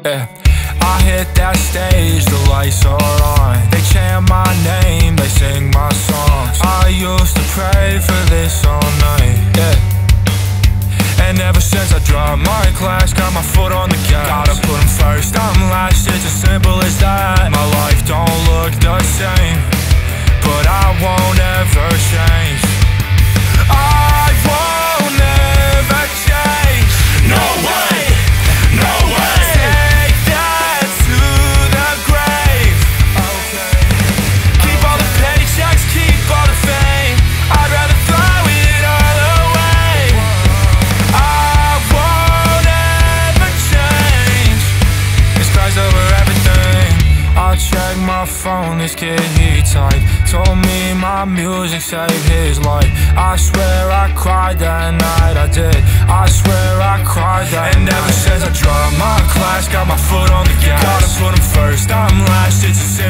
Yeah, I hit that stage, the lights are on. They chant my name, they sing my songs. I used to pray for this all night, yeah. And ever since I dropped my class, got my foot on the gas. Gotta put them first, I'm last, it's as simple as that. My life don't look the same, but I won't ever change. I won't ever change. No way, no way. Take that to the grave. Okay. Keep all the paychecks, keep all the fame. I'd rather throw it all away. I won't ever change. This cries over everything. I check my phone, this kid he typed. Told me my music saved his life. I swear I cried that night, I did. I swear I cried that night. And ever since I dropped my class, got my foot on the gas. Gotta put him first, I'm last, it's a sin.